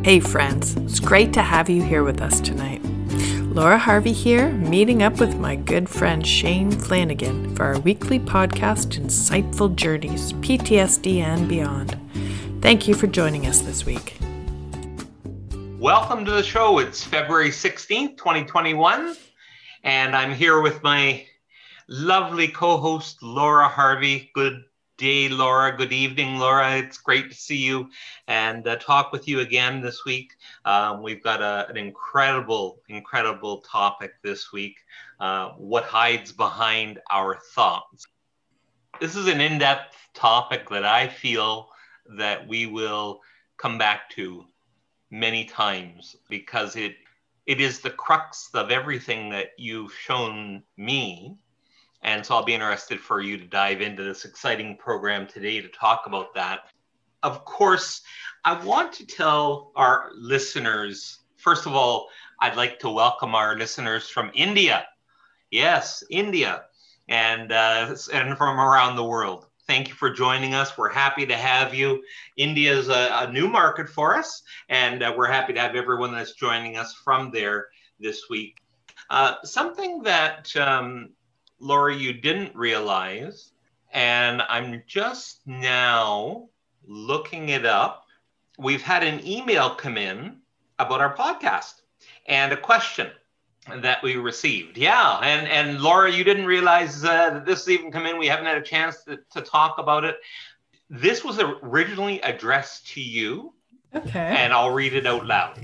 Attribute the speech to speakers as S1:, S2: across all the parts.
S1: Hey friends, it's great to have you here with us tonight. Laura Harvey here, meeting up with my good friend Shane Flanagan for our weekly podcast, Insightful Journeys, PTSD and Beyond. Thank you for joining us this week.
S2: Welcome to the show. It's February 16th, 2021, and I'm here with my lovely co-host, Laura Harvey. Good day, Laura. Good evening, Laura. It's great to see you and talk with you again this week. We've got an incredible topic this week, what hides behind our thoughts. This is an in-depth topic that I feel that we will come back to many times because it is the crux of everything that you've shown me. And so I'll be interested for you to dive into this exciting program today to talk about that. Of course, I want to tell our listeners, first of all, I'd like to welcome our listeners from India. Yes, India, and from around the world. Thank you for joining us. We're happy to have you. India is a new market for us, and we're happy to have everyone that's joining us from there this week. Something that Laura, you didn't realize, and I'm just now looking it up. We've had an email come in about our podcast and a question that we received. Yeah, and Laura, you didn't realize that this has even come in. We haven't had a chance to talk about it. This was originally addressed to you.
S1: Okay.
S2: And I'll read it out loud.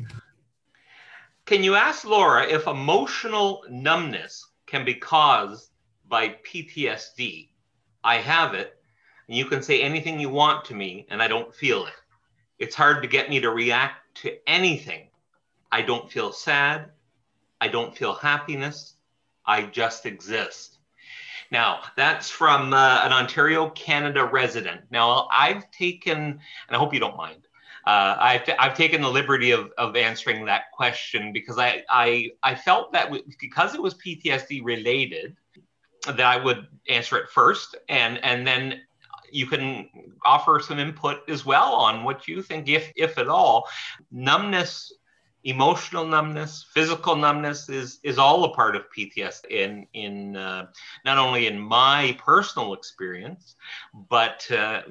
S2: Can you ask Laura if emotional numbness can be caused by PTSD? I have it, and you can say anything you want to me, and I don't feel it. It's hard to get me to react to anything. I don't feel sad. I don't feel happiness. I just exist. Now, that's from an Ontario, Canada resident. Now, I've taken, and I hope you don't mind, I've taken the liberty of answering that question because I felt that because it was PTSD related, that I would answer it first, and then you can offer some input as well on what you think, if at all. Numbness, emotional numbness, physical numbness is all a part of PTSD in not only in my personal experience, but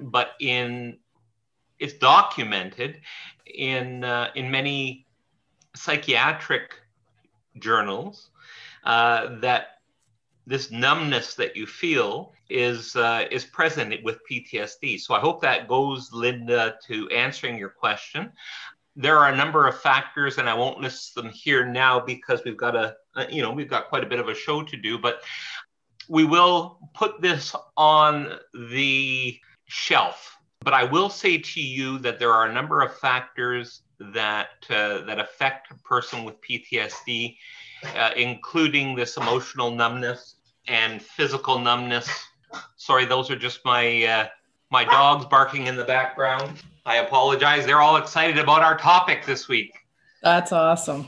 S2: it's documented in many psychiatric journals that this numbness that you feel is present with PTSD. So I hope that goes, Linda, to answering your question. There are a number of factors, and I won't list them here now because we've got quite a bit of a show to do, but we will put this on the shelf. But I will say to you that there are a number of factors that affect a person with PTSD, including this emotional numbness and physical numbness. Sorry, those are just my dogs barking in the background. I apologize. They're all excited about our topic this week.
S1: That's awesome.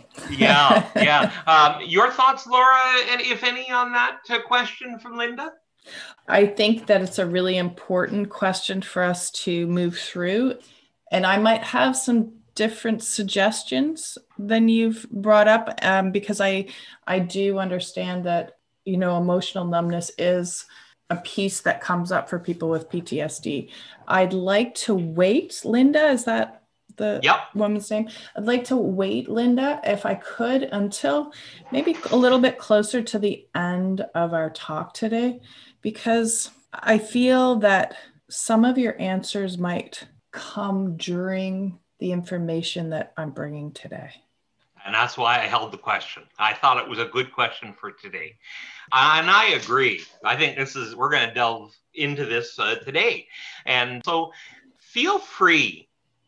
S2: Yeah. Your thoughts, Laura, and if any, on that question from Linda?
S1: I think that it's a really important question for us to move through. And I might have some different suggestions than you've brought up because I do understand that, emotional numbness is a piece that comes up for people with PTSD. I'd like to wait, Linda, is that the woman's name? I'd like to wait, Linda, if I could, until maybe a little bit closer to the end of our talk today, because I feel that some of your answers might come during the information that I'm bringing today.
S2: And that's why I held the question. I thought it was a good question for today. And I agree. I think we're going to delve into this today. And so feel free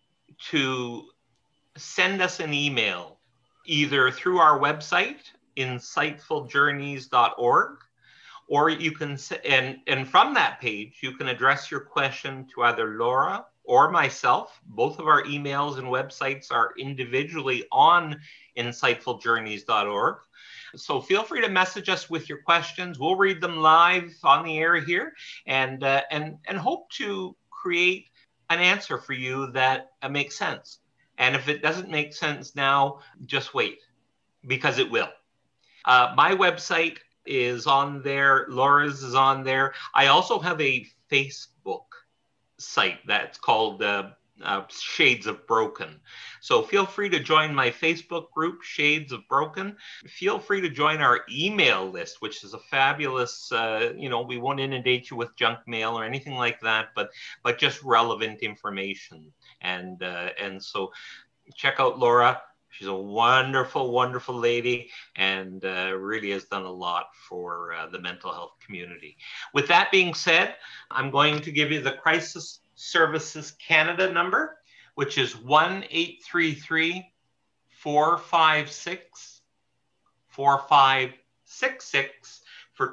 S2: to send us an email either through our website, insightfuljourneys.org, or you can, and from that page, you can address your question to either Laura or myself. Both of our emails and websites are individually on insightfuljourneys.org. So feel free to message us with your questions. We'll read them live on the air here and hope to create an answer for you that makes sense. And if it doesn't make sense now, just wait, because it will. My website is on there. Laura's is on there. I also have a Facebook site that's called Shades of Broken. So feel free to join my Facebook group, Shades of Broken. Feel free to join our email list, which is a fabulous, we won't inundate you with junk mail or anything like that, but just relevant information. And so check out Laura. She's a wonderful, wonderful lady, and really has done a lot for the mental health community. With that being said, I'm going to give you the Crisis Services Canada number, which is 1-833-456-4566 for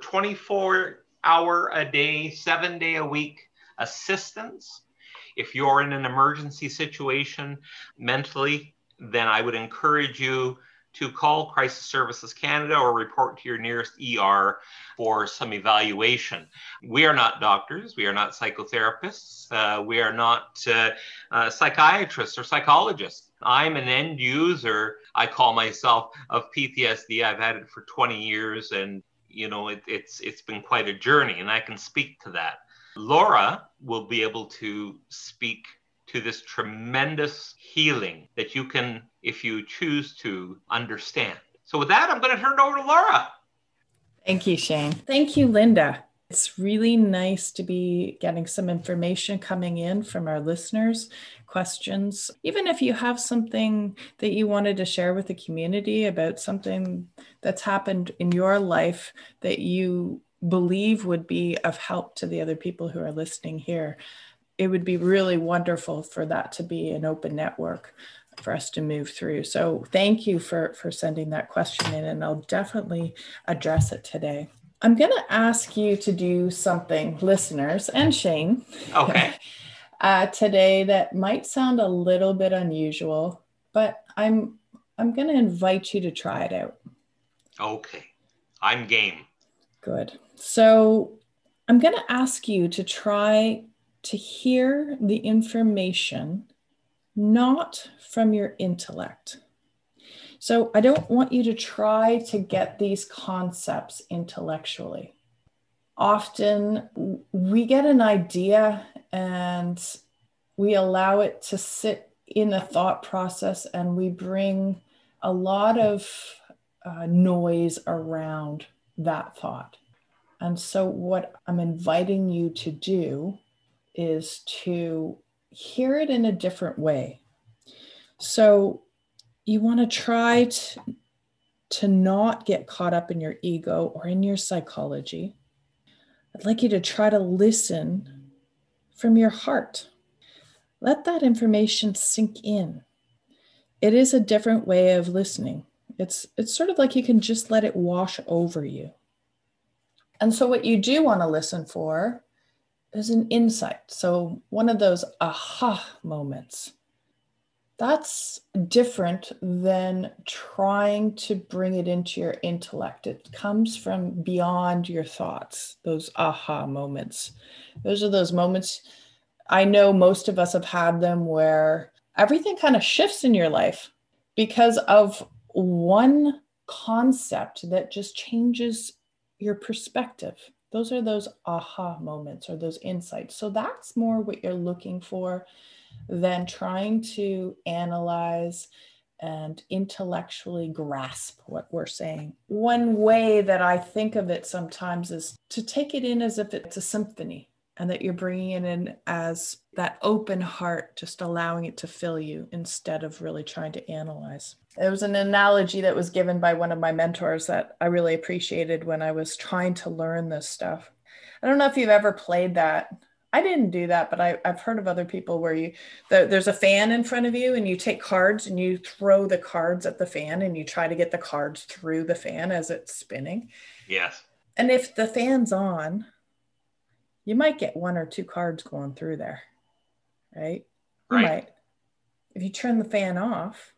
S2: 24-hour-a-day, 7-day-a-week assistance. If you're in an emergency situation mentally, then I would encourage you to call Crisis Services Canada or report to your nearest ER for some evaluation. We are not doctors. We are not psychotherapists. We are not psychiatrists or psychologists. I'm an end user, I call myself, of PTSD. I've had it for 20 years, and it's been quite a journey, and I can speak to that. Laura will be able to speak to this tremendous healing that you can, if you choose to, understand. So with that, I'm going to turn it over to Laura.
S1: Thank you, Shane. Thank you, Linda. It's really nice to be getting some information coming in from our listeners, questions. Even if you have something that you wanted to share with the community about something that's happened in your life that you believe would be of help to the other people who are listening here, it would be really wonderful for that to be an open network for us to move through. So thank you for sending that question in, and I'll definitely address it today. I'm going to ask you to do something, listeners and Shane,
S2: okay,
S1: today that might sound a little bit unusual, but I'm going to invite you to try it out.
S2: Okay, I'm game.
S1: Good. So I'm going to ask you to try to hear the information not from your intellect. So I don't want you to try to get these concepts intellectually. Often we get an idea and we allow it to sit in a thought process, and we bring a lot of noise around that thought. And so what I'm inviting you to do is to hear it in a different way. So you want to try to not get caught up in your ego or in your psychology. I'd like you to try to listen from your heart. Let that information sink in. It is a different way of listening. It's sort of like you can just let it wash over you. And so what you do want to listen for is an insight. So one of those aha moments. That's different than trying to bring it into your intellect. It comes from beyond your thoughts, those aha moments. Those are those moments, I know most of us have had them, where everything kind of shifts in your life because of one concept that just changes your perspective. Those are those aha moments or those insights. So that's more what you're looking for than trying to analyze and intellectually grasp what we're saying. One way that I think of it sometimes is to take it in as if it's a symphony, and that you're bringing it in as that open heart, just allowing it to fill you instead of really trying to analyze. There was an analogy that was given by one of my mentors that I really appreciated when I was trying to learn this stuff. I don't know if you've ever played that. I didn't do that, but I've heard of other people where there's a fan in front of you and you take cards and you throw the cards at the fan and you try to get the cards through the fan as it's spinning.
S2: Yes.
S1: And if the fan's on, you might get one or two cards going through there, right? You might. If you turn the fan off,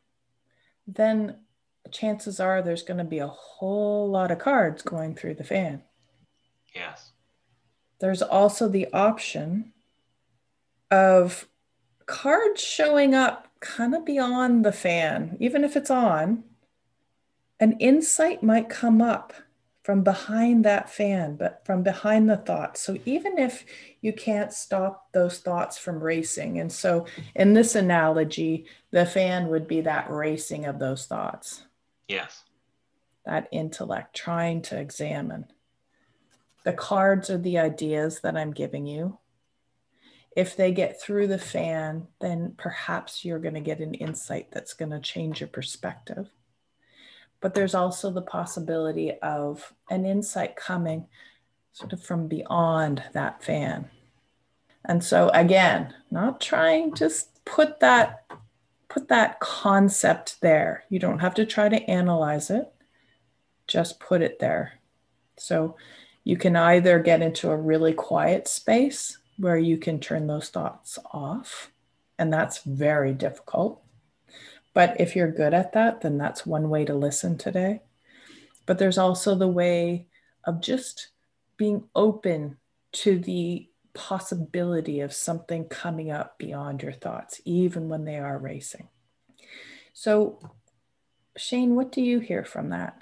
S1: then chances are there's going to be a whole lot of cards going through the fan.
S2: Yes.
S1: There's also the option of cards showing up kind of beyond the fan, even if it's on, an insight might come up from behind that fan, but from behind the thoughts. So even if you can't stop those thoughts from racing, and so in this analogy, the fan would be that racing of those thoughts.
S2: Yes.
S1: That intellect trying to examine. The cards are the ideas that I'm giving you. If they get through the fan, then perhaps you're going to get an insight that's going to change your perspective. But there's also the possibility of an insight coming sort of from beyond that fan. And so again, not trying to put that concept there. You don't have to try to analyze it. Just put it there. So you can either get into a really quiet space where you can turn those thoughts off, and that's very difficult. But if you're good at that, then that's one way to listen today. But there's also the way of just being open to the possibility of something coming up beyond your thoughts, even when they are racing. So, Shane, what do you hear from that?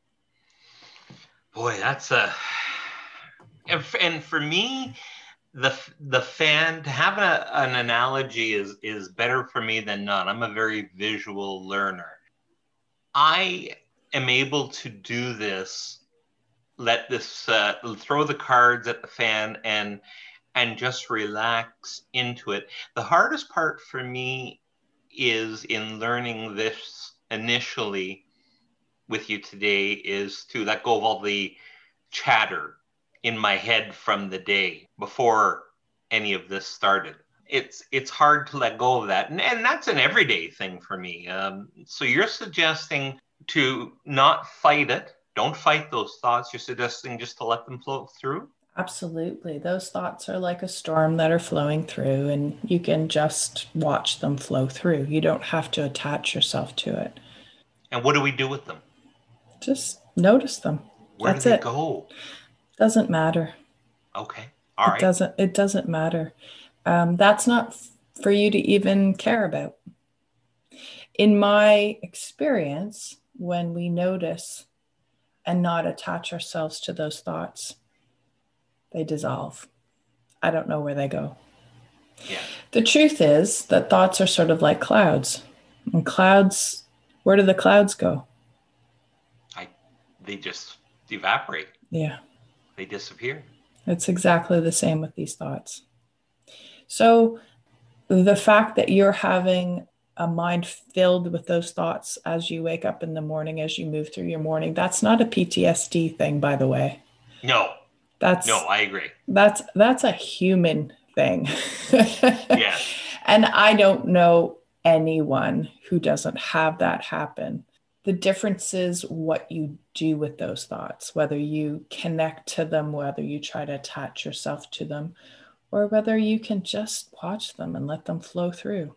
S2: Boy, that's and for me, the fan, to have an analogy is better for me than not. I'm a very visual learner. I am able to do this, let this throw the cards at the fan and just relax into it. The hardest part for me is in learning this initially with you today is to let go of all the chatter in my head from the day before any of this started. It's hard to let go of that, and that's an everyday thing for me. So you're suggesting to not fight it. Don't fight those thoughts. You're suggesting just to let them flow through?
S1: Absolutely. Those thoughts are like a storm that are flowing through, and you can just watch them flow through. You don't have to attach yourself to it.
S2: And what do we do with them?
S1: Just notice them.
S2: Where
S1: That's
S2: do they
S1: it.
S2: go?
S1: Doesn't matter.
S2: Okay. All right.
S1: It doesn't matter. That's not for you to even care about. In my experience, when we notice and not attach ourselves to those thoughts, they dissolve. I don't know where they go.
S2: Yeah.
S1: The truth is that thoughts are sort of like clouds. And clouds, where do the clouds go?
S2: They just evaporate.
S1: Yeah.
S2: They disappear.
S1: It's exactly the same with these thoughts. So the fact that you're having a mind filled with those thoughts as you wake up in the morning, as you move through your morning, that's not a PTSD thing, by the way.
S2: No, I agree.
S1: That's a human thing.
S2: Yeah.
S1: And I don't know anyone who doesn't have that happen. The difference is what you do with those thoughts, whether you connect to them, whether you try to attach yourself to them, or whether you can just watch them and let them flow through.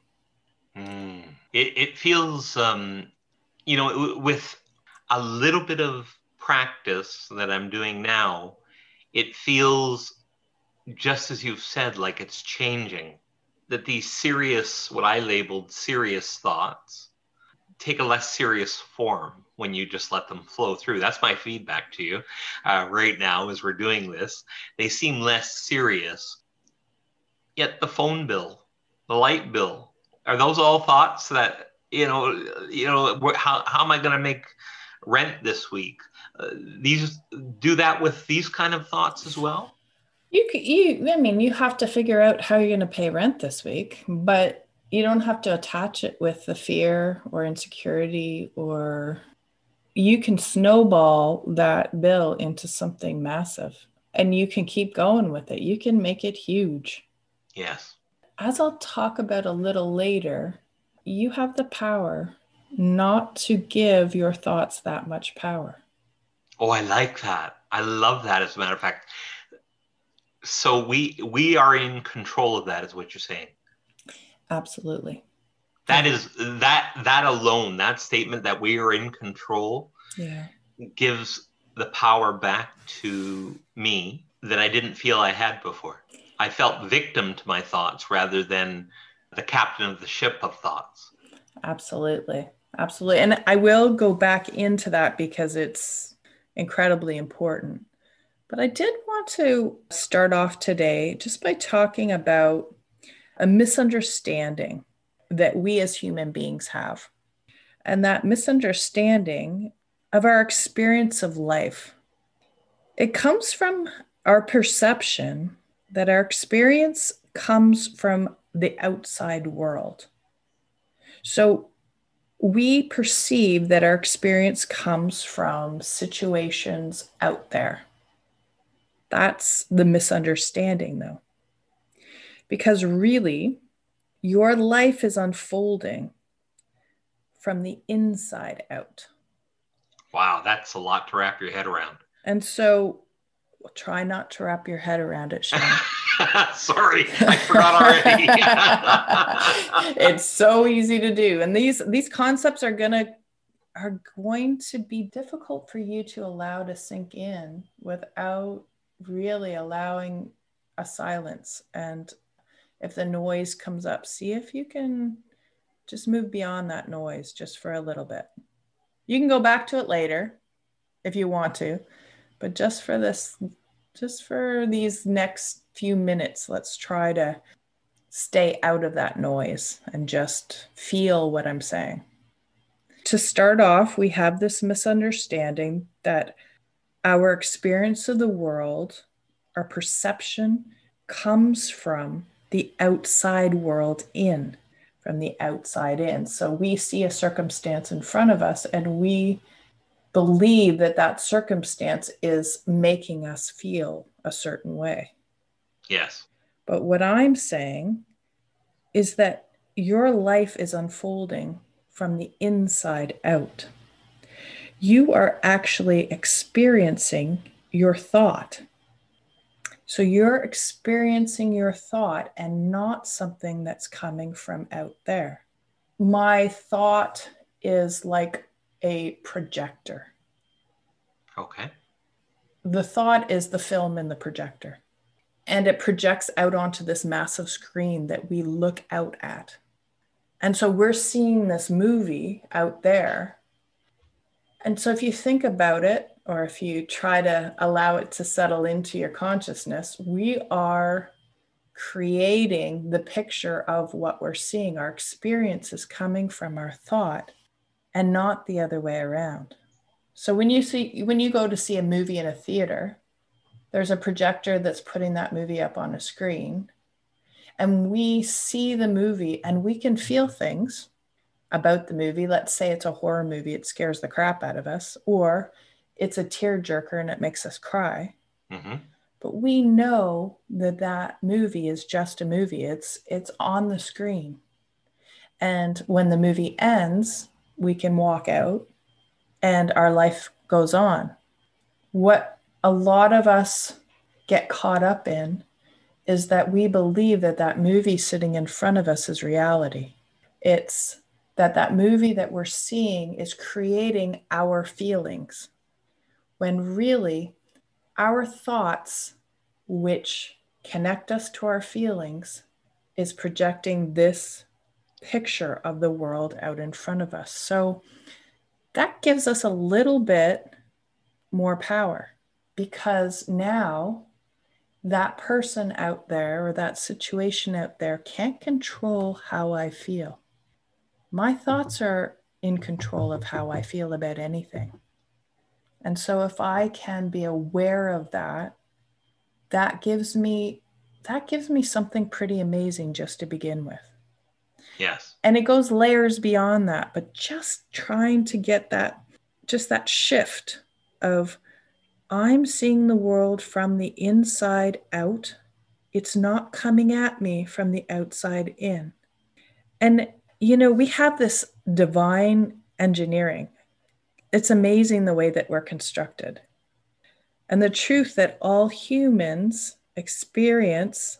S2: It feels, with a little bit of practice that I'm doing now, it feels, just as you've said, like it's changing. That these serious, what I labeled serious thoughts, take a less serious form when you just let them flow through. That's my feedback to you right now as we're doing this. They seem less serious. Yet the phone bill, the light bill, are those all thoughts that, how am I going to make rent this week? These do that with these kind of thoughts as well?
S1: You have to figure out how you're going to pay rent this week, but you don't have to attach it with the fear or insecurity, or you can snowball that bill into something massive and you can keep going with it. You can make it huge.
S2: Yes.
S1: As I'll talk about a little later, you have the power not to give your thoughts that much power.
S2: Oh, I like that. I love that, as a matter of fact. So we are in control of that, is what you're saying.
S1: Absolutely.
S2: That is that alone, that statement that we are in control, gives the power back to me that I didn't feel I had before. I felt victim to my thoughts rather than the captain of the ship of thoughts.
S1: Absolutely. Absolutely. And I will go back into that because it's incredibly important. But I did want to start off today just by talking about a misunderstanding that we as human beings have. And that misunderstanding of our experience of life. It comes from our perception that our experience comes from the outside world. So we perceive that our experience comes from situations out there. That's the misunderstanding, though. Because really, your life is unfolding from the inside out.
S2: Wow, that's a lot to wrap your head around.
S1: And so try not to wrap your head around it, Shane.
S2: Sorry, I forgot already.
S1: It's so easy to do. And these concepts are going to be difficult for you to allow to sink in without really allowing a silence. And if the noise comes up, see if you can just move beyond that noise just for a little bit. You can go back to it later if you want to, but just for these next few minutes, let's try to stay out of that noise and just feel what I'm saying. To start off, we have this misunderstanding that our experience of the world, our perception, comes from the outside world in, from the outside in. So we see a circumstance in front of us and we believe that that circumstance is making us feel a certain way.
S2: Yes.
S1: But what I'm saying is that your life is unfolding from the inside out. You are actually experiencing your thought. So you're experiencing your thought and not something that's coming from out there. My thought is like a projector.
S2: Okay.
S1: The thought is the film in the projector. And it projects out onto this massive screen that we look out at. And so we're seeing this movie out there. And so if you think about it, or if you try to allow it to settle into your consciousness, we are creating the picture of what we're seeing. Our experience is coming from our thought and not the other way around. So when you go to see a movie in a theater, there's a projector that's putting that movie up on a screen. And we see the movie and we can feel things about the movie. Let's say it's a horror movie, it scares the crap out of us, or it's a tearjerker and it makes us cry.
S2: Mm-hmm.
S1: But we know that that movie is just a movie. It's on the screen. And when the movie ends, we can walk out and our life goes on. What a lot of us get caught up in is that we believe that that movie sitting in front of us is reality. It's that movie that we're seeing is creating our feelings, when really our thoughts, which connect us to our feelings, is projecting this picture of the world out in front of us. So that gives us a little bit more power, because now that person out there or that situation out there can't control how I feel. My thoughts are in control of how I feel about anything. And so if I can be aware of that, that gives me something pretty amazing just to begin with.
S2: Yes.
S1: And it goes layers beyond that, but just trying to get that shift of, I'm seeing the world from the inside out. It's not coming at me from the outside in. And, we have this divine engineering. It's amazing the way that we're constructed. And the truth that all humans experience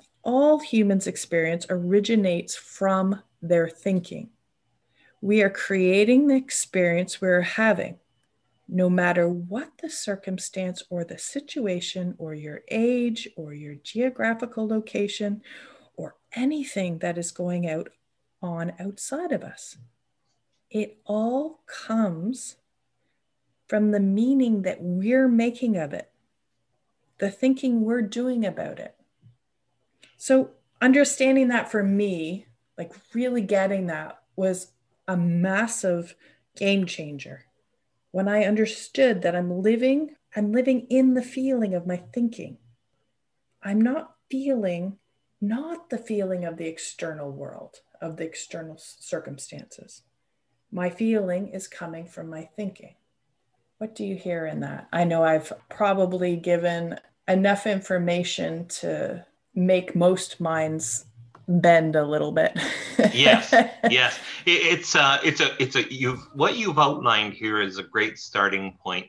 S1: originates from their thinking. We are creating the experience we're having, no matter what the circumstance or the situation or your age or your geographical location or anything that is going on outside of us. it all comes from the meaning that we're making of it, the thinking we're doing about it. So understanding that for me, like really getting that, was a massive game changer. When I understood that I'm living in the feeling of my thinking. I'm not the feeling of the external world, of the external circumstances. My feeling is coming from my thinking. What do you hear in that? I know I've probably given enough information to make most minds bend a little bit.
S2: Yes, yes. What you've outlined here is a great starting point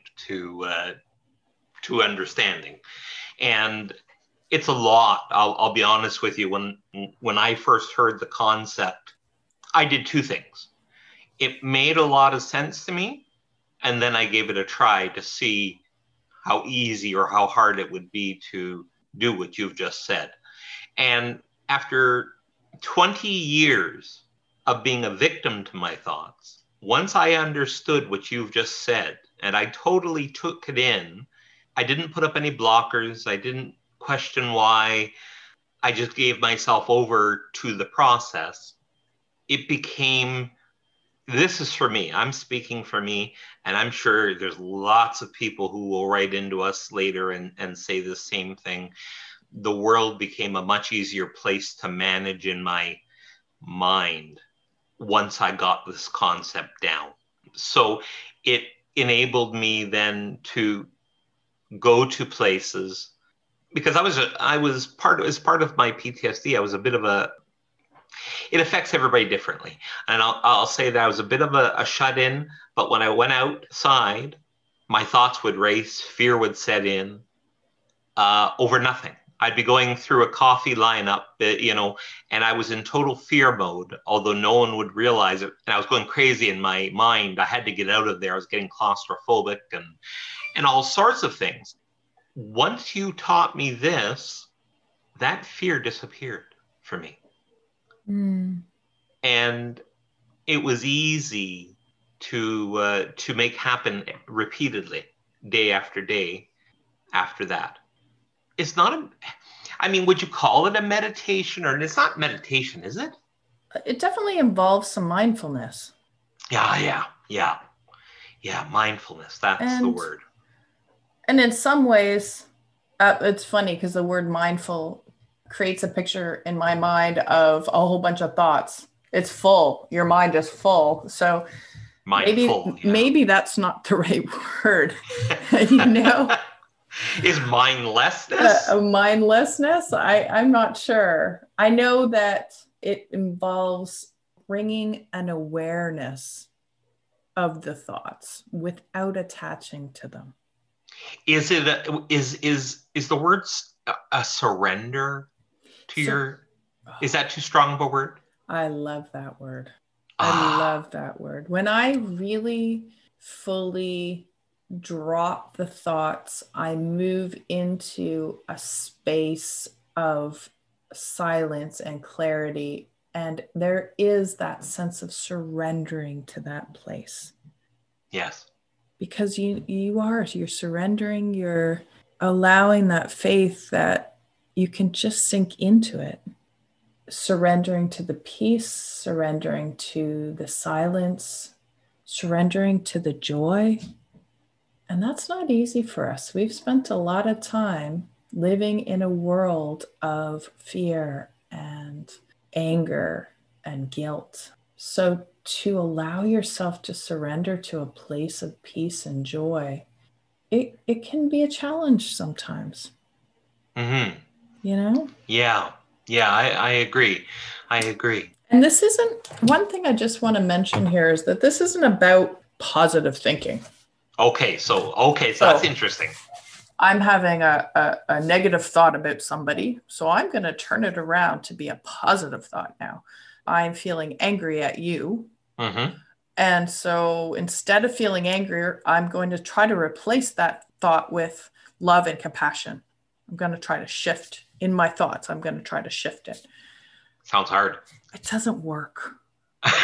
S2: to understanding, and it's a lot. I'll be honest with you. When I first heard the concept, I did two things. It made a lot of sense to me, and then I gave it a try to see how easy or how hard it would be to do what you've just said. And after 20 years of being a victim to my thoughts, once I understood what you've just said and I totally took it in, I didn't put up any blockers. I didn't question why. I just gave myself over to the process. It became, this is for me. I'm speaking for me. And I'm sure there's lots of people who will write into us later and say the same thing. The world became a much easier place to manage in my mind once I got this concept down. So it enabled me then to go to places, because as part of my PTSD, I was a bit of a, it affects everybody differently. And I'll say that I was a bit of a shut-in, but when I went outside, my thoughts would race, fear would set in over nothing. I'd be going through a coffee lineup, and I was in total fear mode, although no one would realize it. And I was going crazy in my mind. I had to get out of there. I was getting claustrophobic and all sorts of things. Once you taught me this, that fear disappeared for me.
S1: Mm.
S2: And it was easy to make happen repeatedly, day after day after that. It's not would you call it a meditation? Or it's not meditation, is it?
S1: It definitely involves some mindfulness.
S2: Yeah. Mindfulness. That's the word.
S1: And in some ways, it's funny because the word mindful creates a picture in my mind of a whole bunch of thoughts. It's full. Your mind is full. So maybe that's not the right word.
S2: Is mindlessness?
S1: Mindlessness? I'm not sure. I know that it involves bringing an awareness of the thoughts without attaching to them.
S2: Is it is the word a surrender to your? Is that too strong of a word?
S1: I love that word. I love that word. When I really fully drop the thoughts, I move into a space of silence and clarity. And there is that sense of surrendering to that place.
S2: Yes.
S1: Because you're surrendering, you're allowing that faith that you can just sink into it. Surrendering to the peace, surrendering to the silence, surrendering to the joy. And that's not easy for us. We've spent a lot of time living in a world of fear and anger and guilt. So to allow yourself to surrender to a place of peace and joy, it can be a challenge sometimes.
S2: Mm-hmm.
S1: Yeah,
S2: I agree.
S1: And this isn't, one thing I just want to mention here is that this isn't about positive thinking.
S2: Okay, so that's interesting.
S1: I'm having a negative thought about somebody, so I'm going to turn it around to be a positive thought now. I'm feeling angry at you.
S2: Mm-hmm.
S1: And so instead of feeling angry, I'm going to try to replace that thought with love and compassion. I'm going to try to shift in my thoughts. I'm going to try to shift it.
S2: Sounds hard.
S1: It doesn't work.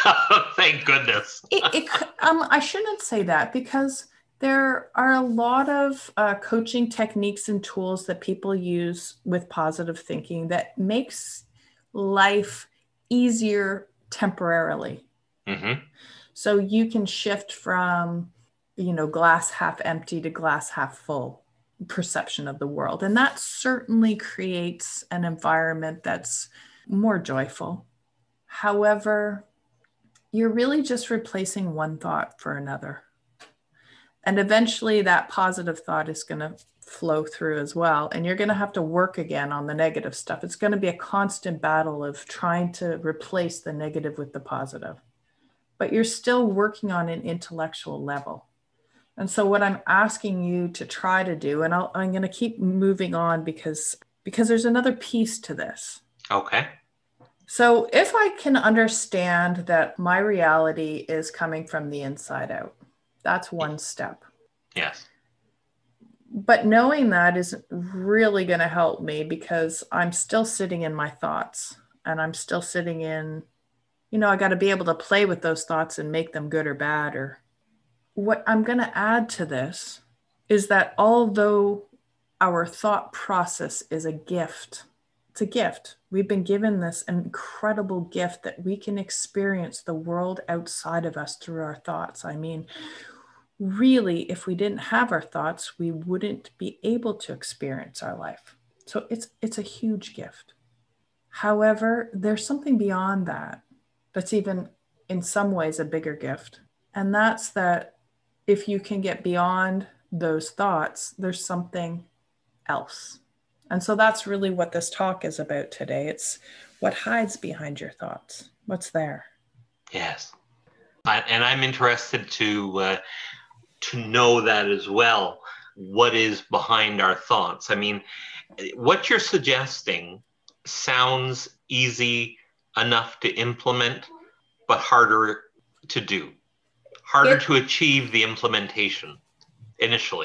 S2: Thank goodness.
S1: I shouldn't say that, because there are a lot of coaching techniques and tools that people use with positive thinking that makes life easier temporarily.
S2: Mm-hmm.
S1: So you can shift from, glass half empty to glass half full perception of the world. And that certainly creates an environment that's more joyful. However, you're really just replacing one thought for another. And eventually that positive thought is going to flow through as well. And you're going to have to work again on the negative stuff. It's going to be a constant battle of trying to replace the negative with the positive. But you're still working on an intellectual level. And so what I'm asking you to try to do, and I'm going to keep moving on because there's another piece to this.
S2: Okay.
S1: So if I can understand that my reality is coming from the inside out, that's one step.
S2: Yes.
S1: But knowing that isn't really going to help me, because I'm still sitting in my thoughts, and I'm still sitting in, I got to be able to play with those thoughts and make them good or bad. Or what I'm going to add to this is that although our thought process is a gift, it's a gift. We've been given this incredible gift that we can experience the world outside of us through our thoughts. I mean, really, if we didn't have our thoughts, we wouldn't be able to experience our life. So it's a huge gift. However, there's something beyond that that's even in some ways a bigger gift. And that's that if you can get beyond those thoughts, there's something else. And so that's really what this talk is about today. It's what hides behind your thoughts. What's there?
S2: Yes. And I'm interested to know that as well. What is behind our thoughts? I mean, what you're suggesting sounds easy enough to implement, but harder to do, harder to achieve the implementation initially.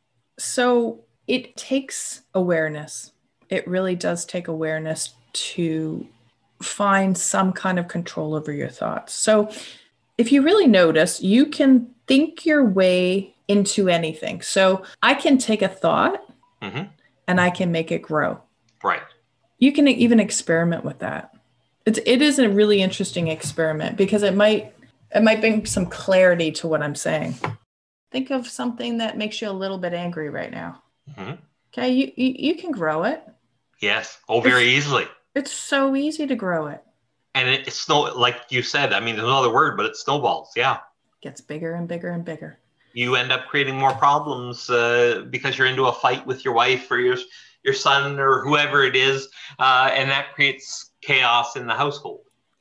S1: So it takes awareness. It really does take awareness to find some kind of control over your thoughts. So if you really notice, you can think your way into anything. So I can take a thought and I can make it grow.
S2: Right.
S1: You can even experiment with that. It is a really interesting experiment, because it might bring some clarity to what I'm saying. Think of something that makes you a little bit angry right now. Okay, you can grow it.
S2: Yes. Oh, very easily.
S1: It's so easy to grow it.
S2: And it's like you said, I mean, there's no other word, but it snowballs. Yeah.
S1: Gets bigger and bigger and bigger.
S2: You end up creating more problems because you're into a fight with your wife or your son or whoever it is, and that creates chaos in the household.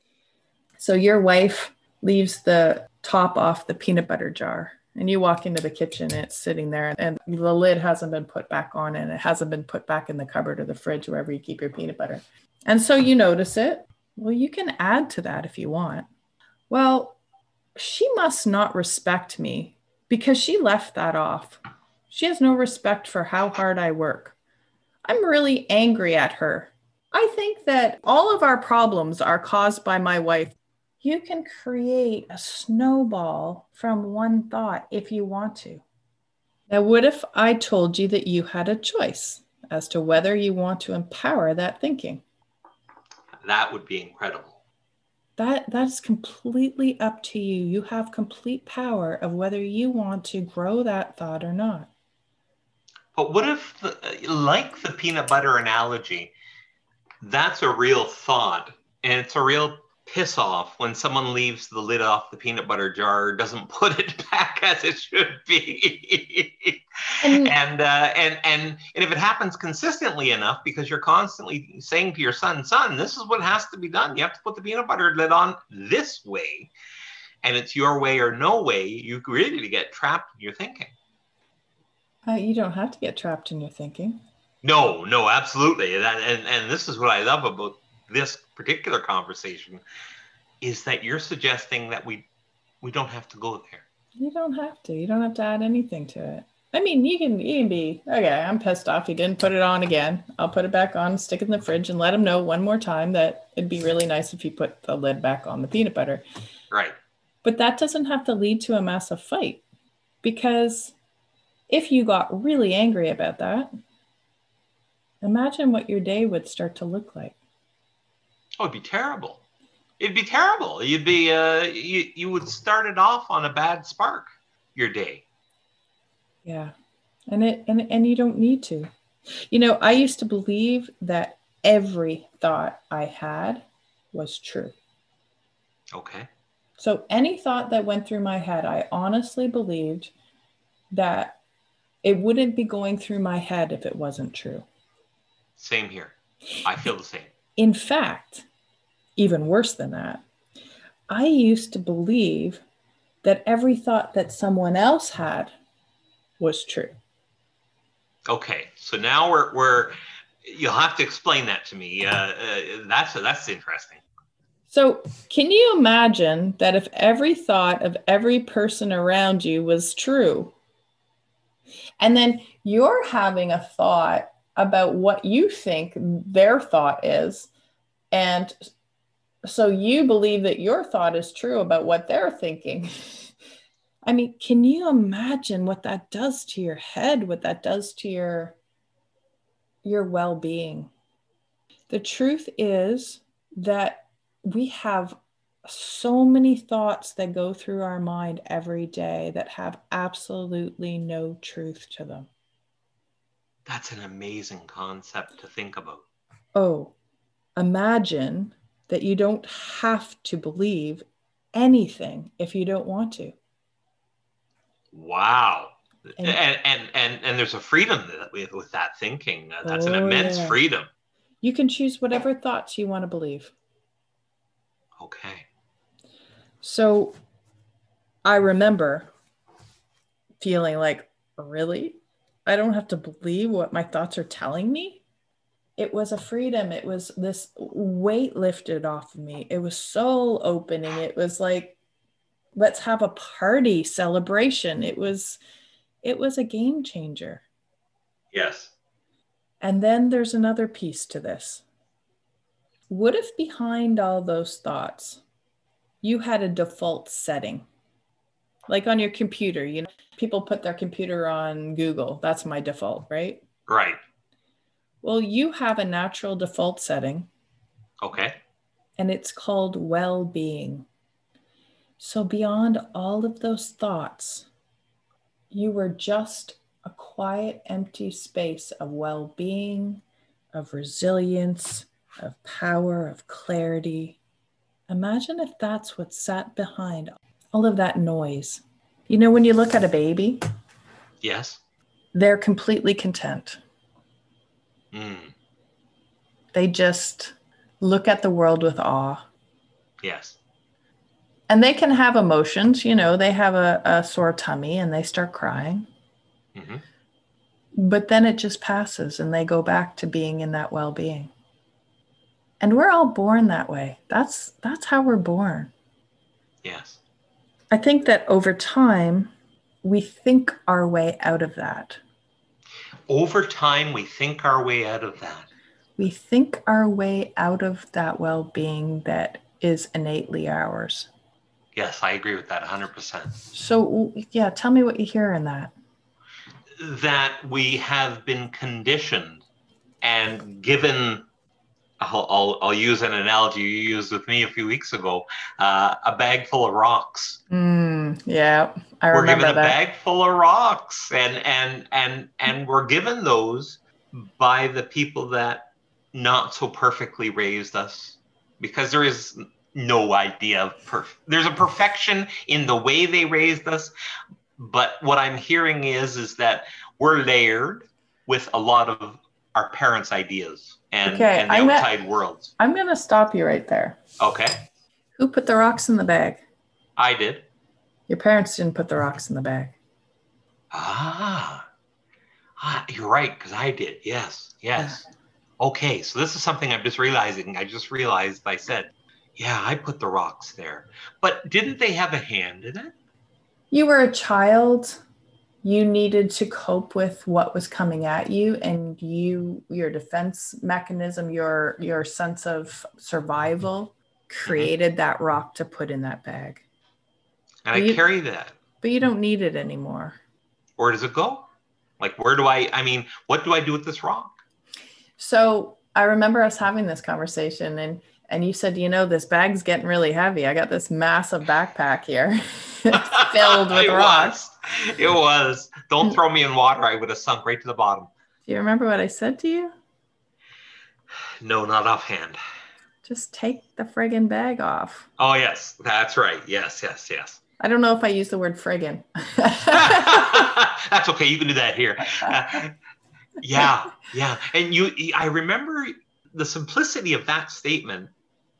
S1: So your wife leaves the top off the peanut butter jar, and you walk into the kitchen and it's sitting there, and the lid hasn't been put back on, and it hasn't been put back in the cupboard or the fridge, wherever you keep your peanut butter. And so you notice it. Well, you can add to that if you want. Well, she must not respect me because she left that off. She has no respect for how hard I work. I'm really angry at her. I think that all of our problems are caused by my wife. You can create a snowball from one thought if you want to. Now, what if I told you that you had a choice as to whether you want to empower that thinking?
S2: That would be incredible.
S1: That's completely up to you. You have complete power of whether you want to grow that thought or not.
S2: But what if, like the peanut butter analogy, that's a real thought, and it's a real piss off when someone leaves the lid off the peanut butter jar, doesn't put it back as it should be. And if it happens consistently enough, because you're constantly saying to your son, this is what has to be done. You have to put the peanut butter lid on this way, and it's your way or no way, you really get trapped in your thinking.
S1: You don't have to get trapped in your thinking.
S2: No, absolutely. And this is what I love about this particular conversation, is that you're suggesting that we don't have to go there.
S1: You don't have to. You don't have to add anything to it. I mean, you can be, okay, I'm pissed off. He didn't put it on again. I'll put it back on, stick it in the fridge, and let him know one more time that it'd be really nice if you put the lid back on the peanut butter.
S2: Right.
S1: But that doesn't have to lead to a massive fight, because if you got really angry about that, imagine what your day would start to look like.
S2: Oh, it'd be terrible. It'd be terrible. You'd be you would start it off on a bad spark, your day.
S1: Yeah. And you don't need to. You know, I used to believe that every thought I had was true.
S2: Okay.
S1: So any thought that went through my head, I honestly believed that it wouldn't be going through my head if it wasn't true.
S2: Same here. I feel the same.
S1: In fact, even worse than that, I used to believe that every thought that someone else had was true.
S2: Okay, so now we're you'll have to explain that to me. That's interesting.
S1: So, can you imagine that if every thought of every person around you was true, and then you're having a thought about what you think their thought is, and so you believe that your thought is true about what they're thinking? I mean, can you imagine what that does to your head, what that does to your well-being? The truth is that we have so many thoughts that go through our mind every day that have absolutely no truth to them.
S2: That's an amazing concept to think about.
S1: Oh, imagine that you don't have to believe anything if you don't want to.
S2: Wow.
S1: And
S2: And there's a freedom with that thinking. That's an
S1: oh,
S2: immense
S1: yeah.
S2: freedom.
S1: You can choose whatever thoughts you want to believe.
S2: Okay.
S1: So I remember feeling like, really? I don't have to believe what my thoughts are telling me? It was a freedom. It was this weight lifted off of me. It was soul opening. It was like, let's have a party celebration. It was a game changer.
S2: Yes.
S1: And then there's another piece to this. What if behind all those thoughts, you had a default setting? Like on your computer, you know, people put their computer on Google. That's my default, right?
S2: Right.
S1: Well, you have a natural default setting.
S2: Okay.
S1: And it's called well-being. So beyond all of those thoughts, you were just a quiet, empty space of well-being, of resilience, of power, of clarity. Imagine if that's what sat behind all of that noise. You know, when you look at a baby,
S2: Yes.
S1: they're completely content. They just look at the world with awe.
S2: Yes.
S1: And they can have emotions, you know, they have a sore tummy and they start crying.
S2: Mm-hmm.
S1: But then it just passes and they go back to being in that well-being. And we're all born that way. That's how we're born.
S2: Yes.
S1: I think that over time, we think our way out of that.
S2: Over time, we think our way out of that.
S1: We think our way out of that well-being that is innately ours.
S2: Yes, I agree with that 100%.
S1: So, yeah, tell me what you hear in that.
S2: That we have been conditioned and given, I'll use an analogy you used with me a few weeks ago, a bag full of rocks.
S1: Yeah, I remember that.
S2: We're given a bag full of rocks, and we're given those by the people that not so perfectly raised us, because there is no idea of there's a perfection in the way they raised us. But what I'm hearing is that we're layered with a lot of our parents' ideas and the outside worlds.
S1: I'm going to stop you right there.
S2: Okay.
S1: Who put the rocks in the bag?
S2: I did.
S1: Your parents didn't put the rocks in the bag.
S2: You're right, because I did. Yes. Yeah. Okay, so this is something I'm just realizing. I just realized I said, yeah, I put the rocks there. But didn't they have a hand in it?
S1: You were a child. You needed to cope with what was coming at you, and your defense mechanism, your sense of survival created that rock to put in that bag.
S2: And I carry that.
S1: But you don't need it anymore.
S2: Where does it go? Like, what do I do with this rock?
S1: So I remember us having this conversation and you said, this bag's getting really heavy. I got this massive backpack here filled with rocks.
S2: It was. Don't throw me in water. I would have sunk right to the bottom.
S1: Do you remember what I said to you?
S2: No, not offhand.
S1: Just take the friggin' bag off.
S2: Oh, yes. That's right. Yes.
S1: I don't know if I use the word friggin'.
S2: That's okay. You can do that here. Yeah. And I remember the simplicity of that statement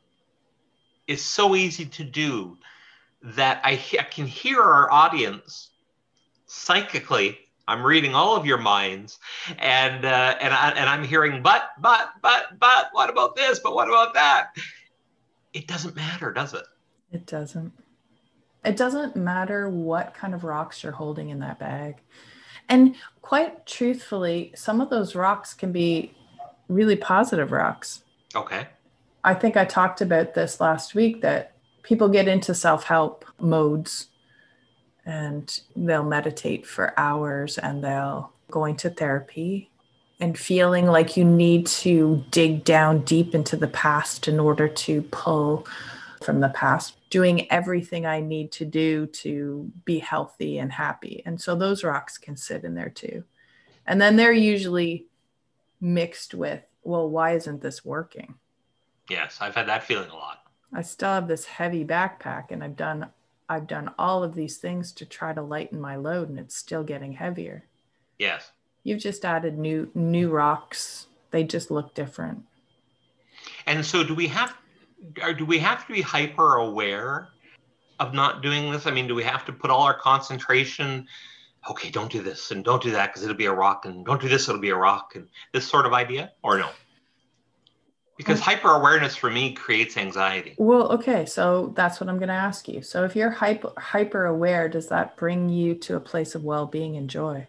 S2: is so easy to do that I can hear our audience psychically. I'm reading all of your minds, and I'm hearing, but, what about this? But what about that? It doesn't matter, does it?
S1: It doesn't. It doesn't matter what kind of rocks you're holding in that bag. And quite truthfully, some of those rocks can be really positive rocks.
S2: Okay.
S1: I think I talked about this last week, that people get into self-help modes and they'll meditate for hours and they'll go into therapy and feeling like you need to dig down deep into the past in order to pull from the past, doing everything I need to do to be healthy and happy. And so those rocks can sit in there too. And then they're usually mixed with, well, why isn't this working?
S2: Yes, I've had that feeling a lot.
S1: I still have this heavy backpack and I've done all of these things to try to lighten my load and it's still getting heavier.
S2: Yes.
S1: You've just added new rocks. They just look different.
S2: And so do we have to be hyper aware of not doing this? I mean, do we have to put all our concentration, okay, don't do this and don't do that because it'll be a rock, and don't do this, it'll be a rock, and this sort of idea, or no? Because hyper awareness for me creates anxiety.
S1: Well, okay, so that's what I'm going to ask you. So if you're hyper aware, does that bring you to a place of well-being and joy?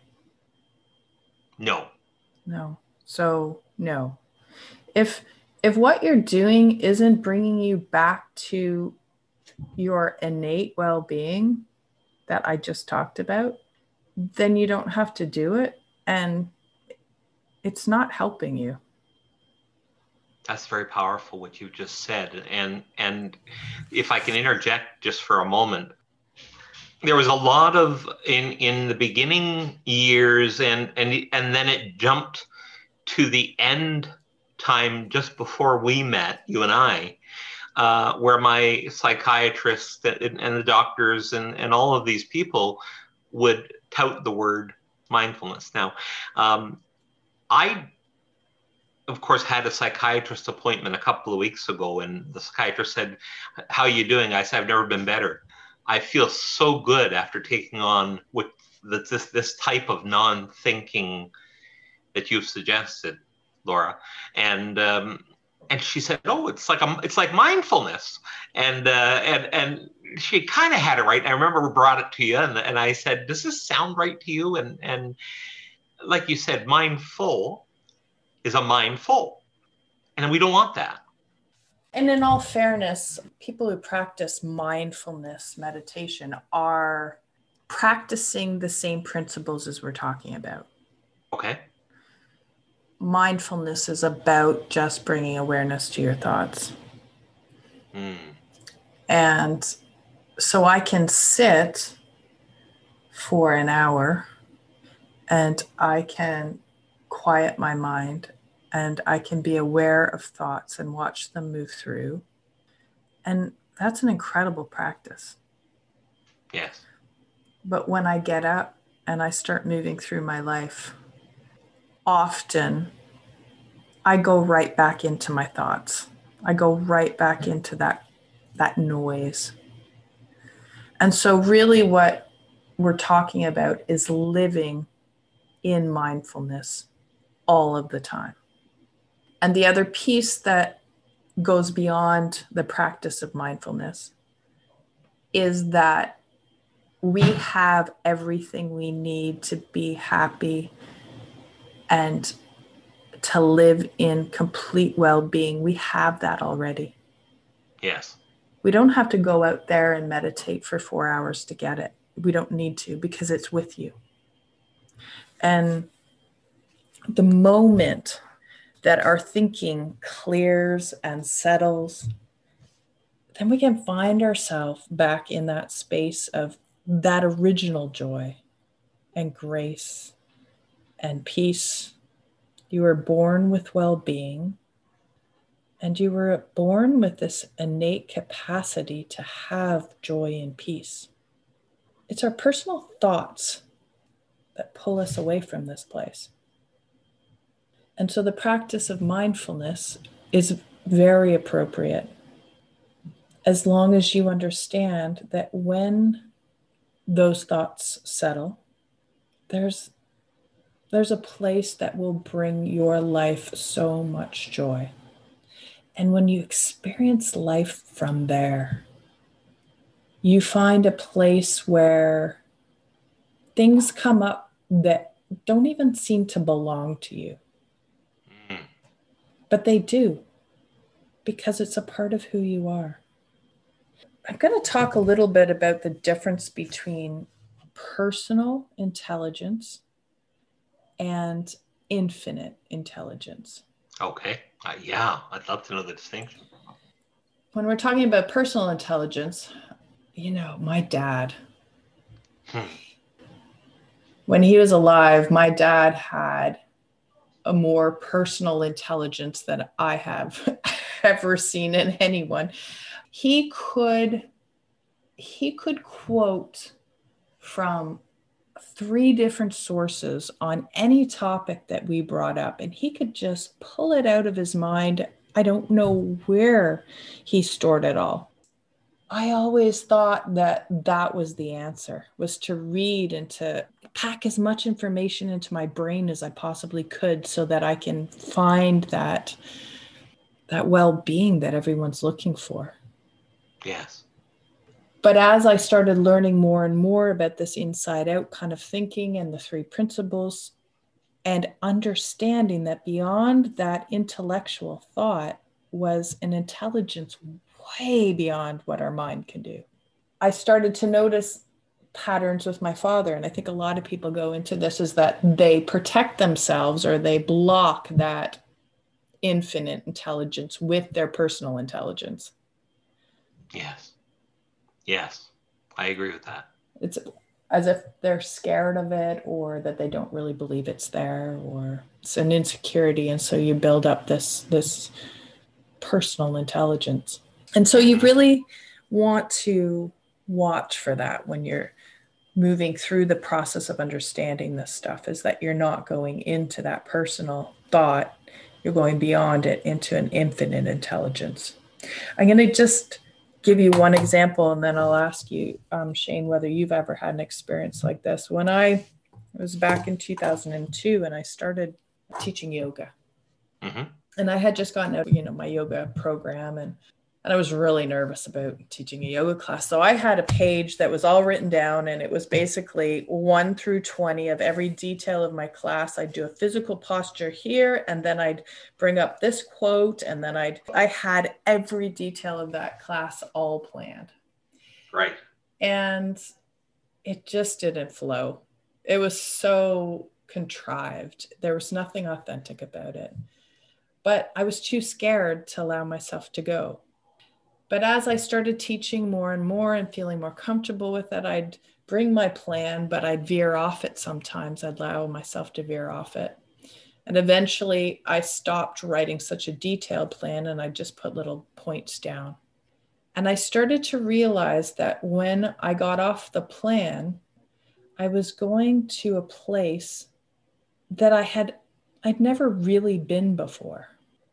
S2: No.
S1: So no. If what you're doing isn't bringing you back to your innate well-being that I just talked about, then you don't have to do it, and it's not helping you.
S2: That's very powerful what you just said. And if I can interject just for a moment, there was a lot of in the beginning years and then it jumped to the end time just before we met, you and I, where my psychiatrist and the doctors and all of these people would tout the word mindfulness. Now, I, of course, had a psychiatrist appointment a couple of weeks ago, and the psychiatrist said, "How are you doing?" I said, "I've never been better. I feel so good after taking on with this type of non-thinking that you've suggested, Laura." And she said, "Oh, it's like mindfulness," and she kind of had it right. And I remember we brought it to you, and I said, "Does this sound right to you?" And like you said, mindful is a mindful, and we don't want that.
S1: And in all fairness, people who practice mindfulness meditation are practicing the same principles as we're talking about.
S2: Okay.
S1: Mindfulness is about just bringing awareness to your thoughts. And so I can sit for an hour and I can quiet my mind and I can be aware of thoughts and watch them move through. And that's an incredible practice.
S2: Yes.
S1: But when I get up and I start moving through my life, often I go right back into my thoughts. I go right back into that noise. And so really what we're talking about is living in mindfulness all of the time. And the other piece that goes beyond the practice of mindfulness is that we have everything we need to be happy and to live in complete well-being. We have that already.
S2: Yes.
S1: We don't have to go out there and meditate for 4 hours to get it. We don't need to, because it's with you. And the moment that our thinking clears and settles, then we can find ourselves back in that space of that original joy and grace and peace. You were born with well-being, and you were born with this innate capacity to have joy and peace. It's our personal thoughts that pull us away from this place. And so the practice of mindfulness is very appropriate, as long as you understand that when those thoughts settle, there's a place that will bring your life so much joy. And when you experience life from there, you find a place where things come up that don't even seem to belong to you. But they do, because it's a part of who you are. I'm going to talk a little bit about the difference between personal intelligence and infinite intelligence.
S2: Okay. Yeah, I'd love to know the distinction.
S1: When we're talking about personal intelligence, my dad, when he was alive, my dad had a more personal intelligence than I have ever seen in anyone. He could quote from 3 different sources on any topic that we brought up, and he could just pull it out of his mind. I don't know where he stored it all. I always thought that was the answer, was to read and to pack as much information into my brain as I possibly could so that I can find that well-being that everyone's looking for.
S2: Yes.
S1: But as I started learning more and more about this inside out kind of thinking and the 3 principles, and understanding that beyond that intellectual thought was an intelligence way beyond what our mind can do, I started to notice patterns with my father. And I think a lot of people go into this is that they protect themselves or they block that infinite intelligence with their personal intelligence.
S2: Yes. Yes. I agree with that.
S1: It's as if they're scared of it, or that they don't really believe it's there, or it's an insecurity. And so you build up this personal intelligence. And so you really want to watch for that when you're moving through the process of understanding this stuff, is that you're not going into that personal thought, you're going beyond it into an infinite intelligence. I'm going to just give you one example, and then I'll ask you, Shane, whether you've ever had an experience like this. When I was back in 2002 and I started teaching yoga, and I had just gotten out of my yoga program, and I was really nervous about teaching a yoga class. So I had a page that was all written down, and it was basically 1 through 20 of every detail of my class. I'd do a physical posture here, and then I'd bring up this quote, and then I had every detail of that class all planned.
S2: Right.
S1: And it just didn't flow. It was so contrived. There was nothing authentic about it. But I was too scared to allow myself to go. But as I started teaching more and more and feeling more comfortable with it, I'd bring my plan, but I'd veer off it sometimes. I'd allow myself to veer off it. And eventually I stopped writing such a detailed plan, and I just put little points down. And I started to realize that when I got off the plan, I was going to a place that I'd never really been before.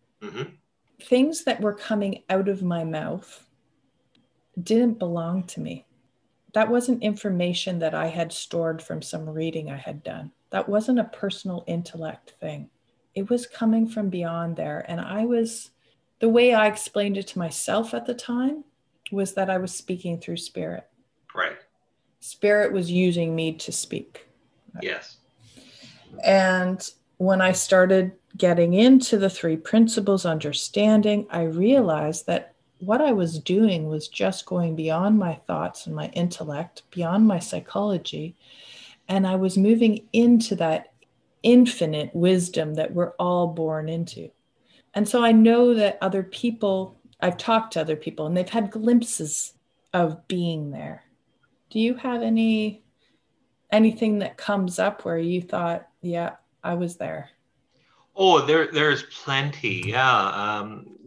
S1: Things that were coming out of my mouth didn't belong to me. That wasn't information that I had stored from some reading I had done. That wasn't a personal intellect thing. It was coming from beyond there. And the way I explained it to myself at the time was that I was speaking through spirit.
S2: Right.
S1: Spirit was using me to speak.
S2: Yes.
S1: And when I started getting into the 3 principles understanding, I realized that what I was doing was just going beyond my thoughts and my intellect, beyond my psychology. And I was moving into that infinite wisdom that we're all born into. And so I know that other people, I've talked to other people and they've had glimpses of being there. Do you have anything that comes up where you thought, yeah, I was there?
S2: Oh, there's plenty. Yeah.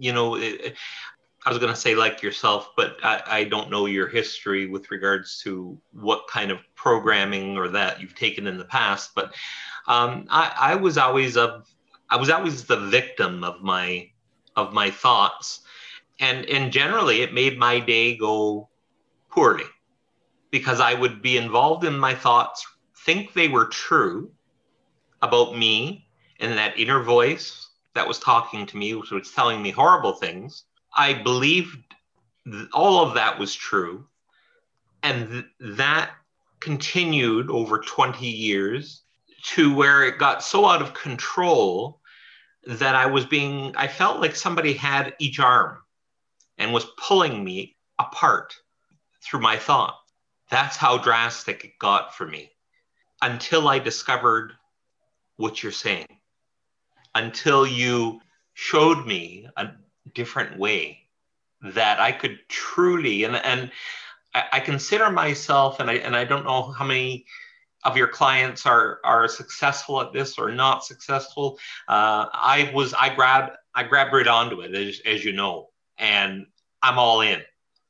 S2: I was going to say like yourself, but I don't know your history with regards to what kind of programming or that you've taken in the past. But I was always the victim of my thoughts, and generally it made my day go poorly because I would be involved in my thoughts, think they were true about me and that inner voice that was talking to me, which was telling me horrible things. I believed all of that was true. And that continued over 20 years to where it got so out of control that I felt like somebody had each arm and was pulling me apart through my thought. That's how drastic it got for me until I discovered what you're saying, until you showed me a different way that I could truly, and I consider myself, and I don't know how many of your clients are successful at this or not successful. I grabbed right onto it, as you know, and I'm all in.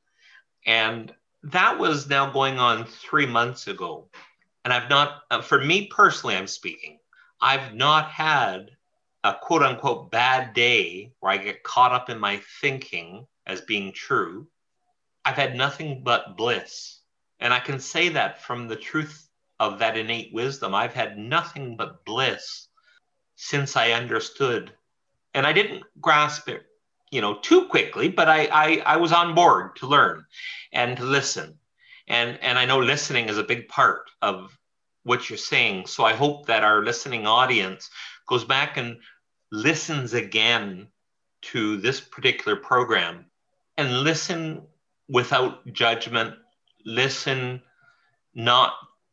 S2: And that was now going on 3 months ago. And I've not, for me personally, I'm speaking, I've not had a quote unquote bad day where I get caught up in my thinking as being true. I've had nothing but bliss. And I can say that from the truth of that innate wisdom. I've had nothing but bliss since I understood. And I didn't grasp it, too quickly, but I was on board to learn and to listen. And I know listening is a big part of what you're saying. So I hope that our listening audience goes back and listens again to this particular program and listen without judgment. Listen not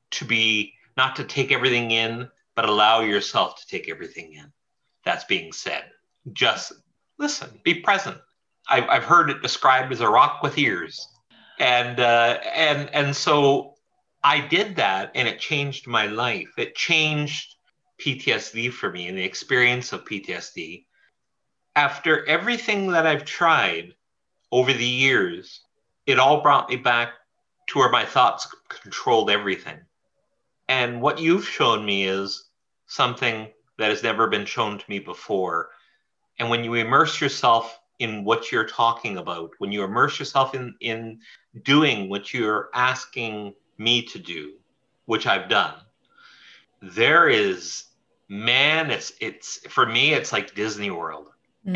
S2: to take everything in, but allow yourself to take everything in that's being said. Just listen, be present. I've heard it described as a rock with ears. And so I did that, and it changed my life. It changed PTSD for me and the experience of PTSD. After everything that I've tried over the years, it all brought me back to where my thoughts controlled everything. And what you've shown me is something that has never been shown to me before. And when you immerse yourself in what you're talking about, when you immerse yourself in doing what you're asking me to do, which I've done, there is, man, it's for me, it's like Disney World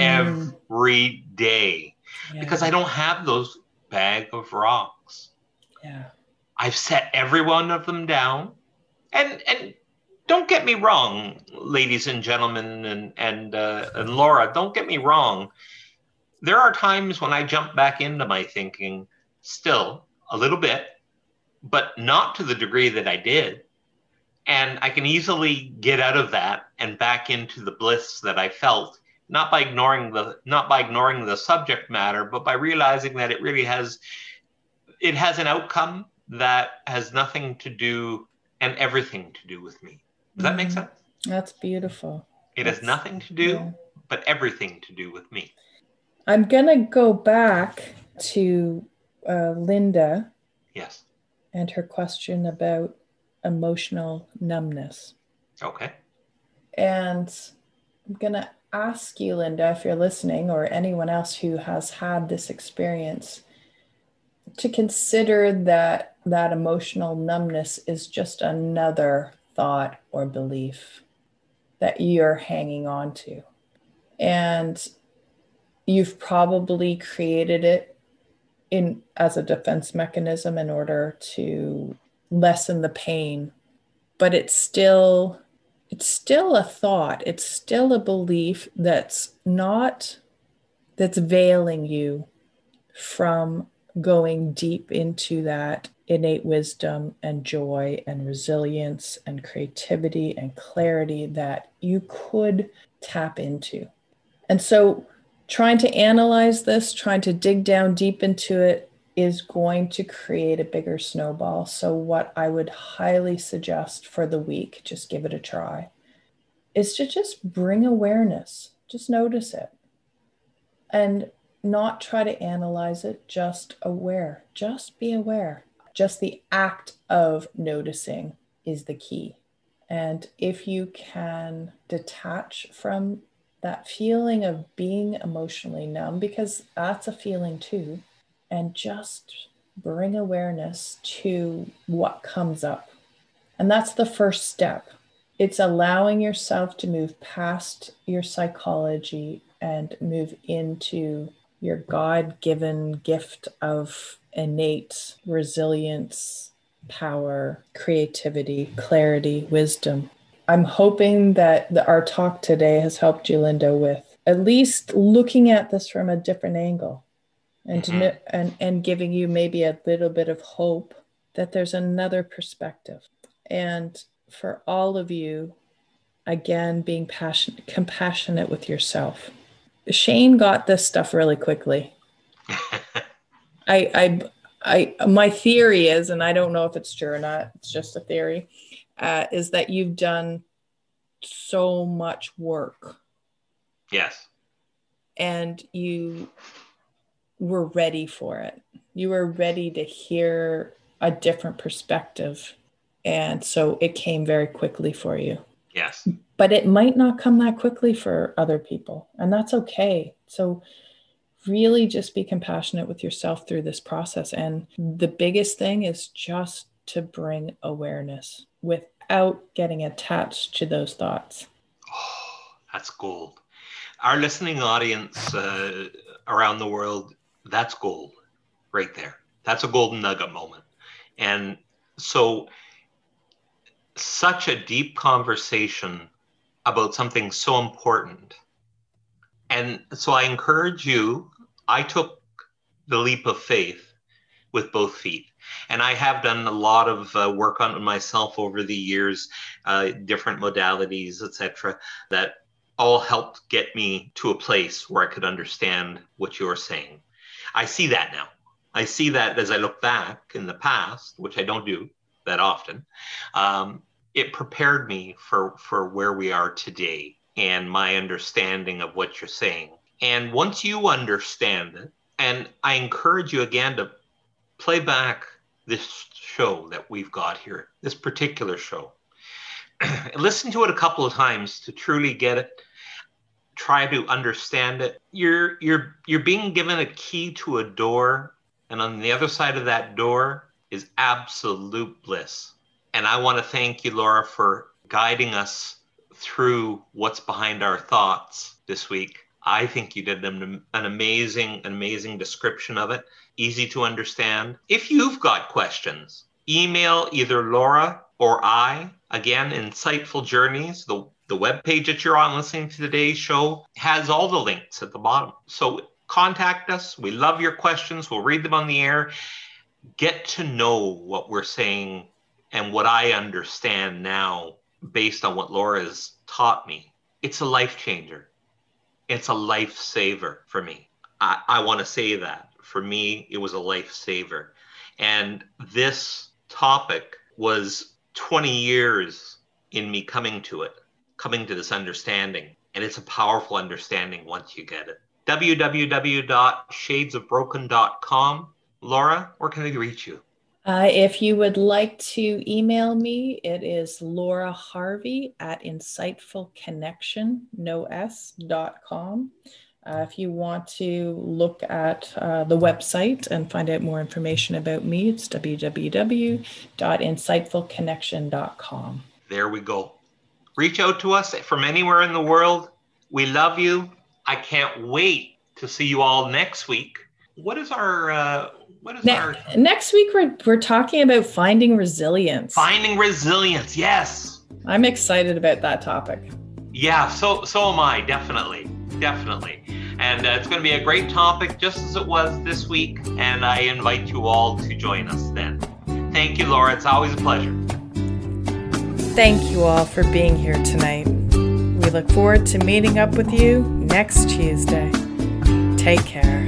S2: every day, because I don't have those bag of rocks.
S1: Yeah.
S2: I've set every one of them down. And don't get me wrong, ladies and gentlemen, and Laura, don't get me wrong. There are times when I jump back into my thinking still a little bit, but not to the degree that I did. And I can easily get out of that and back into the bliss that I felt, not by ignoring the subject matter, but by realizing that it really has an outcome that has nothing to do and everything to do with me. Does that make sense?
S1: That's beautiful.
S2: It has nothing to do, but everything to do with me.
S1: I'm going to go back to Linda.
S2: Yes.
S1: And her question about emotional numbness.
S2: Okay.
S1: And I'm going to ask you, Linda, if you're listening, or anyone else who has had this experience, to consider that emotional numbness is just another thought or belief that you're hanging on to. And you've probably created it as a defense mechanism in order to lessen the pain. But it's still a thought. It's still a belief that's veiling you from going deep into that innate wisdom and joy and resilience and creativity and clarity that you could tap into. And so trying to analyze this, trying to dig down deep into it is going to create a bigger snowball. So what I would highly suggest for the week, just give it a try, is to just bring awareness, just notice it. And not try to analyze it, just aware, just be aware. Just the act of noticing is the key. And if you can detach from that feeling of being emotionally numb, because that's a feeling too, and just bring awareness to what comes up. And that's the first step. It's allowing yourself to move past your psychology and move into your God-given gift of innate resilience, power, creativity, clarity, wisdom. I'm hoping that our talk today has helped you, Linda, with at least looking at this from a different angle and giving you maybe a little bit of hope that there's another perspective. And for all of you, again, being compassionate with yourself. Shane got this stuff really quickly. My theory is, and I don't know if it's true or not, it's just a theory, is that you've done so much work.
S2: Yes.
S1: And you were ready for it. You were ready to hear a different perspective. And so it came very quickly for you.
S2: Yes.
S1: But it might not come that quickly for other people, and that's okay. So really just be compassionate with yourself through this process. And the biggest thing is just to bring awareness without getting attached to those thoughts.
S2: Oh, that's gold. Our listening audience around the world, that's gold right there. That's a golden nugget moment. And so such a deep conversation about something so important. And so I encourage you, I took the leap of faith with both feet. And I have done a lot of work on myself over the years, different modalities, etc., that all helped get me to a place where I could understand what you're saying. I see that now. I see that as I look back in the past, which I don't do that often. It prepared me for where we are today and my understanding of what you're saying. And once you understand it, and I encourage you again to play back this show that we've got here, this particular show. Listen to it a couple of times to truly get it. Try to understand it. You're being given a key to a door, and on the other side of that door is absolute bliss. And I want to thank you, Laura, for guiding us through what's behind our thoughts this week. I think you did an amazing description of it. Easy to understand. If you've got questions, email either Laura or I. Again, Insightful Journeys, the webpage that you're on listening to today's show has all the links at the bottom. So contact us. We love your questions. We'll read them on the air. Get to know what we're saying and what I understand now based on what Laura has taught me. It's a life changer. It's a lifesaver for me. I want to say that. For me, it was a lifesaver. And this topic was 20 years in me coming to this understanding. And it's a powerful understanding once you get it. www.shadesofbroken.com. Laura, where can they reach you?
S1: If you would like to email me, it is Laura Harvey at insightfulconnection.com. If you want to look at the website and find out more information about me, it's www.insightfulconnection.com.
S2: There we go. Reach out to us from anywhere in the world. We love you. I can't wait to see you all next week. Next
S1: week we're talking about finding resilience.
S2: Finding resilience, yes.
S1: I'm excited about that topic.
S2: Yeah, so am I, definitely. And it's going to be a great topic, just as it was this week. And I invite you all to join us then. Thank you, Laura. It's always a pleasure.
S1: Thank you all for being here tonight. We look forward to meeting up with you next Tuesday. Take care.